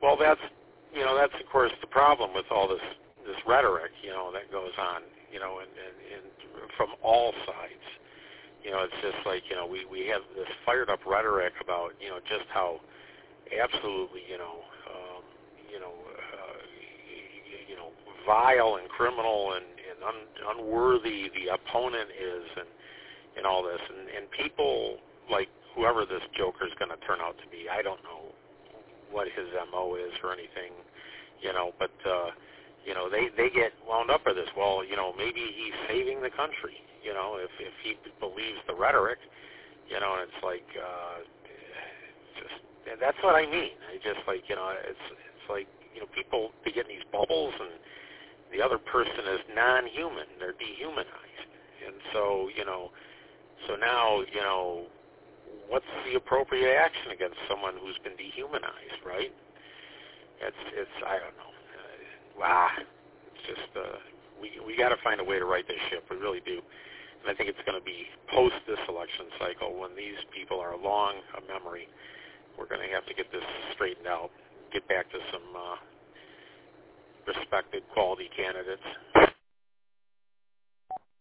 Well, that's of course the problem with all this rhetoric, that goes on, and from all sides. It's just like, we have this fired up rhetoric about, just how absolutely, vile and criminal and unworthy the opponent is, and all this, and people like whoever this joker is going to turn out to be. I don't know what his MO is or anything, but they get wound up with this. Well, maybe he's saving the country, if he believes the rhetoric, and it's like, and that's what I mean. I just like, it's like, people, they get in these bubbles, and the other person is non-human. They're dehumanized. And so, so now, what's the appropriate action against someone who's been dehumanized, right? It's I don't know. It's just, we got to find a way to right this ship. We really do. And I think it's going to be post this election cycle, when these people are long a memory. We're going to have to get this straightened out, get back to some respected quality candidates.